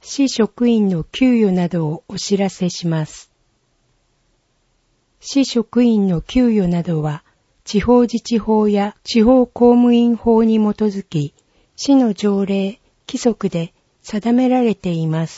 市職員の給与などをお知らせします。市職員の給与などは、地方自治法や地方公務員法に基づき、市の条例、規則で定められています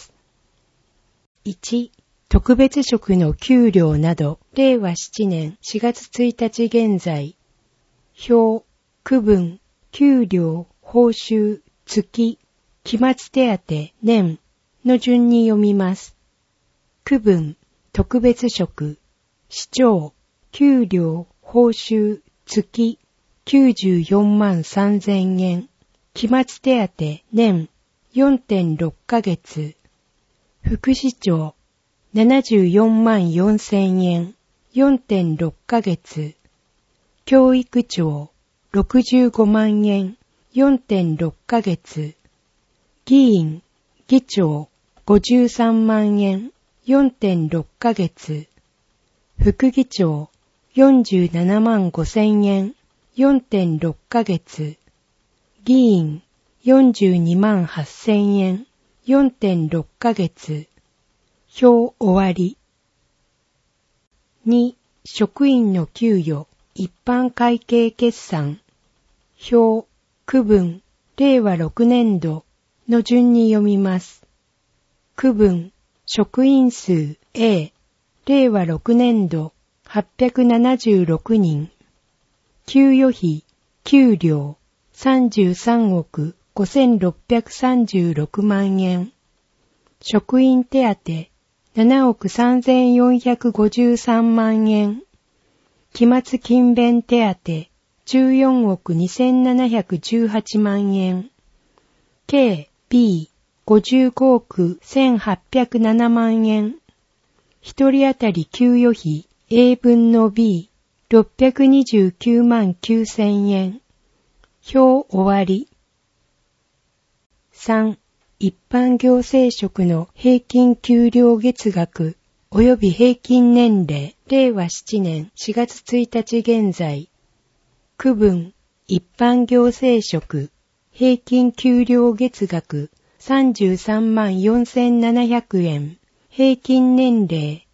。1、特別職の給料など、令和7年4月1日現在、表、区分、給料、報酬、月、期末手当、年の順に読みます。区分、特別職、市長、給料、報酬、月、94万3000円、期末手当、年、4.6 ヶ月、副市長、74万4000円、4.6 ヶ月、教育長、65万円、4.6 ヶ月、議員、議長、53万円、4.6 ヶ月、副議長、47万5000円、4.6 ヶ月、議員、42万8000円、4.6 ヶ月、表終わり。2、職員の給与、一般会計決算、表、区分、令和6年度の順に読みます。区分、職員数 A、令和6年度876人、給与費、給料33億5636万円、職員手当7億3453万円、期末勤勉手当14億2718万円、計 B55億1807万円、一人当たり給与費 A 分の B629万9000円、表終わり。3、一般行政職の平均給料月額及び平均年齢、令和7年4月1日現在、区分、一般行政職、平均給料月額33万4700円、平均年齢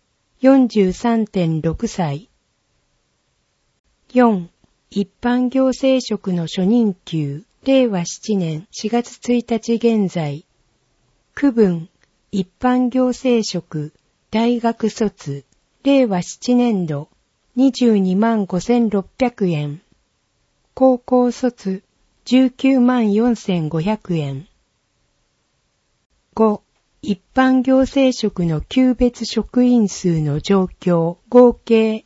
43.6 歳。4、一般行政職の初任給、令和7年4月1日現在、区分、一般行政職、大学卒、令和7年度、22万5600円。高校卒、19万4500円。5、一般行政職の級別職員数の状況、合計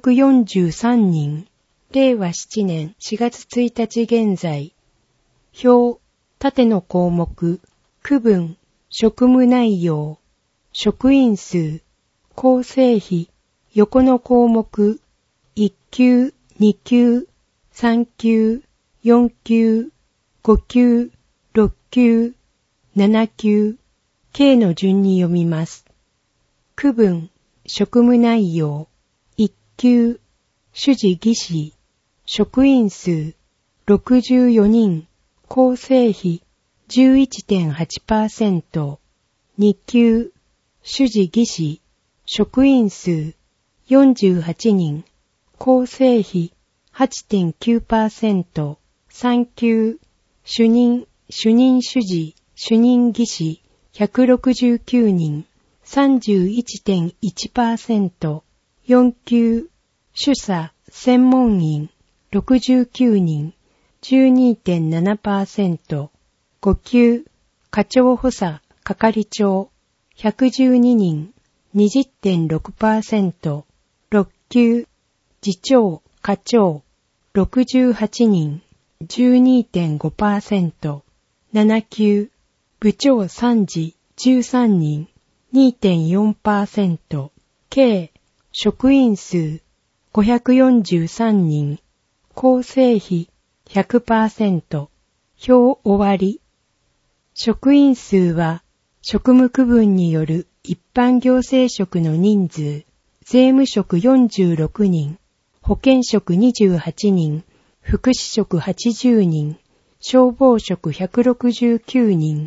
543人。令和7年4月1日現在。表、縦の項目、区分、職務内容、職員数、構成比、横の項目、1級、2級、3級、4級、5級、6級、7級、計の順に読みます。区分、職務内容、1級、主事技師、職員数、64人、構成比、11.8%、2級、主事技師、職員数、48人、構成比、8.9%、3級、主任主事、主任技師、169人、31.1%、4級、主査、専門員、69人、12.7%、5級、課長補佐、係長、112人、20.6%、6級、次長、課長、68人、12.5%、7級、部長参事、13人、2.4%、計、職員数、543人、構成比、100%、表終わり。職員数は、職務区分による一般行政職の人数、税務職46人、保健職28人、福祉職80人、消防職169人、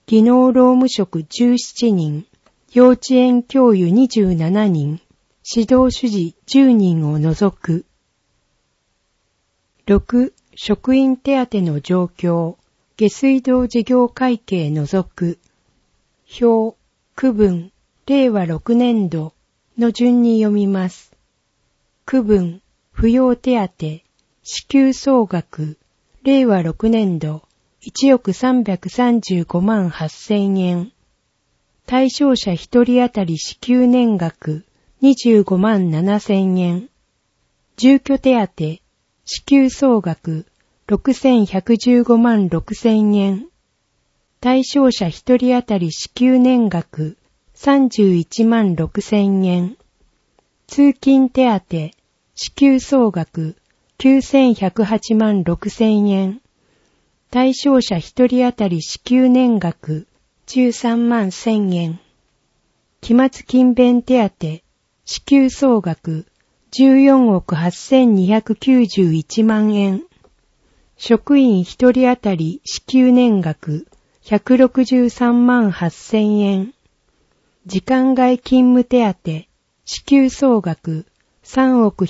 技能労務職17人、幼稚園教諭27人、指導主事10人を除く。6、職員手当の状況、下水道事業会計除く。表、区分、令和6年度の順に読みます。区分、扶養手当、支給総額、令和6年度、1億335万8000円。対象者1人当たり支給年額、25万7000円。住居手当、支給総額、6115万6000円。対象者1人当たり支給年額、31万6000円。通勤手当、支給総額、9108万6000円。対象者1人当たり支給年額、13万1000円。期末勤勉手当、支給総額、14億8291万円。職員1人当たり支給年額、163万8000円。時間外勤務手当、支給総額、3億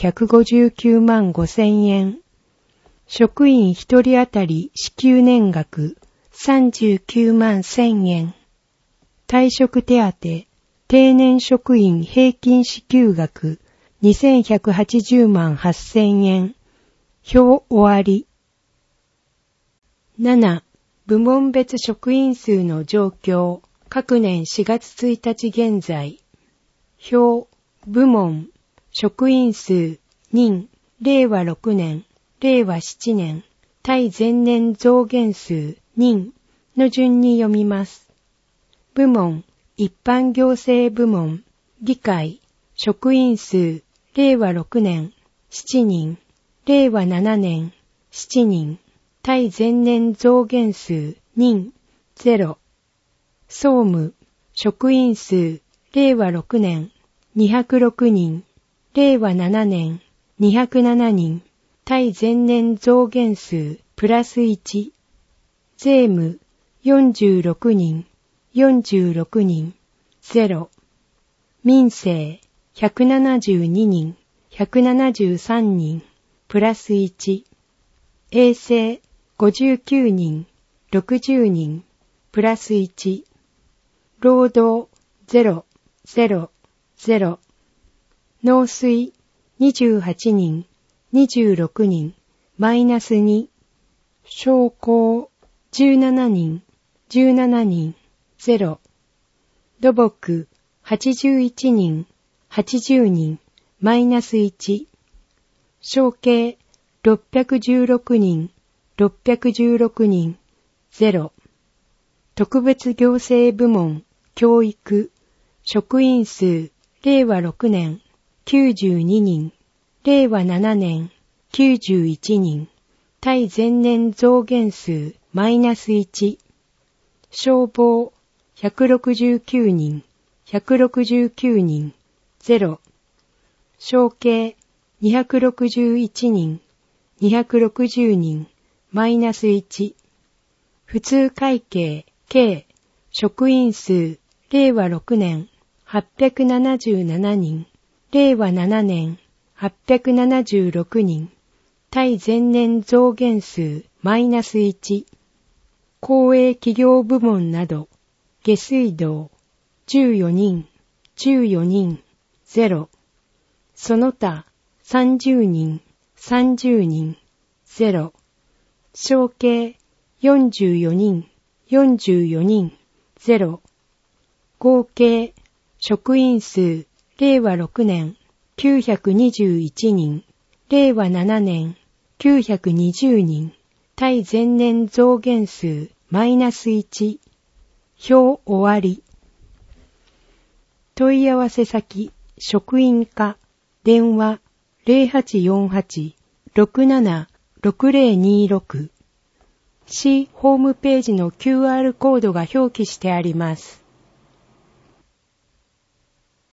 159万5000円。職員1人当たり支給年額、39万1000円。退職手当、定年職員平均支給額、2180万8000円。表終わり。7、部門別職員数の状況、各年4月1日現在。表、部門、職員数、人、令和6年、令和7年、対前年増減数、人の順に読みます。部門、一般行政部門、議会、職員数、令和6年、7人、令和7年、7人、対前年増減数、人、0。総務、職員数、令和6年、206人、令和7年、207人、対前年増減数、プラス1。税務、46人、46人、0。民政、172人、173人、プラス1。衛生、59人、60人、プラス1。労働、0、0、0。農水、28人、26人、マイナス2。商工、17人、17人、0。土木、81人、80人、マイナス1。承継、616人、616人、0。特別行政部門、教育、職員数、令和6年、92人、令和7年、91人、対前年増減数、マイナス1。消防、169人、169人、0。承継、261人、260人、マイナス1。普通会計、計、職員数、令和6年、877人、令和7年、876人、対前年増減数、マイナス1。公営企業部門など、下水道、14人、14人、0。その他、30人、30人、0。承継、44人、44人、0。合計、職員数、令和6年、921人、令和7年、920人、対前年増減数、マイナス1。表終わり。問い合わせ先、職員課、電話、0848-676026。市ホームページの QR コードが表記してあります。